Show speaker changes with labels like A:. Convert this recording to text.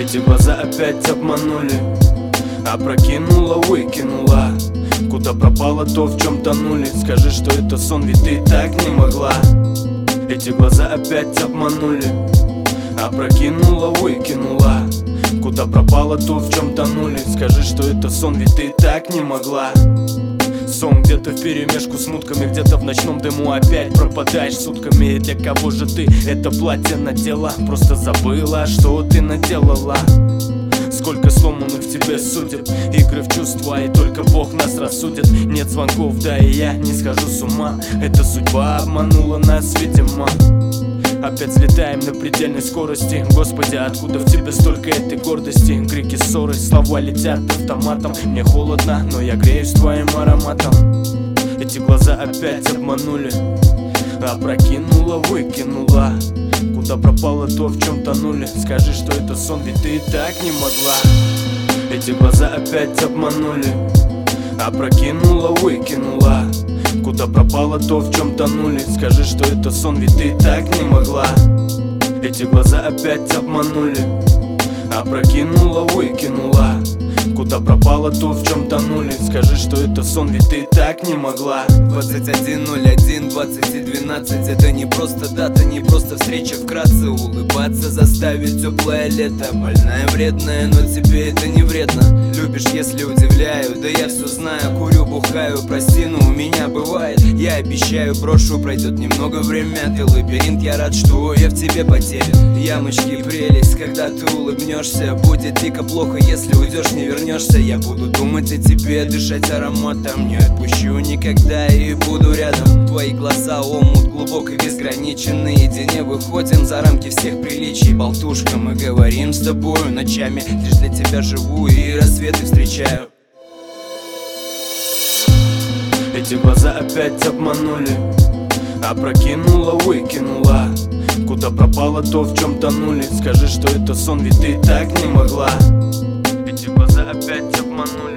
A: Эти глаза опять обманули, опрокинула, выкинула. Куда пропало то, в чем тонули? Скажи, что это сон, ведь ты так не могла. Эти глаза опять обманули, опрокинула, выкинула. Куда пропало то, в чем тонули? Скажи, что это сон, ведь ты так не могла. Сон где-то вперемешку с мутками, где-то в ночном дыму опять пропадаешь сутками. И для кого же ты это платье надела? Просто забыла, что ты наделала. Сколько сломанных в тебе судеб, игры в чувства, и только Бог нас рассудит. Нет звонков, да и я не схожу с ума. Эта судьба обманула нас, видимо. Опять взлетаем на предельной скорости. Господи, откуда в тебе столько этой гордости? Крики, ссоры, слова летят автоматом. Мне холодно, но я греюсь твоим ароматом. Эти глаза опять обманули, опрокинула, выкинула. Куда пропало то, в чем тонули? Скажи, что это сон, ведь ты и так не могла. Эти глаза опять обманули, опрокинула, выкинула. Куда пропало то, в чем тонули? Скажи, что это сон, ведь ты и так не могла. Эти глаза опять обманули, опрокинула, выкинула. Куда пропало то, в чем тонули? Скажи, что это сон, ведь ты и так не могла.
B: 21:01, 20:12. Это не просто дата, не просто встреча. Вкратце улыбаться заставит теплое лето. Больная, вредная, но тебе это не вредно. Любишь, если удивляю, да я все знаю. Курю, бухаю, прости, но у меня бывает. Я обещаю, брошу, пройдет немного время. Ты лабиринт, я рад, что я в тебе потерян. Ямочки, прелесть, когда ты улыбнешься. Будет дико плохо, если уйдешь, не вернешься. Я буду думать о тебе, дышать ароматом. Не отпущу никогда и буду рядом. Твои глаза омут глубок и безграничен. Наедине выходим за рамки всех приличий. Болтушка, мы говорим с тобою ночами. Лишь для тебя живу и рассветы встречаю.
A: Эти глаза опять обманули, опрокинула, выкинула. Куда пропало то, в чем тонули? Скажи, что это сон, ведь ты и так не могла. Эти глаза опять обманули.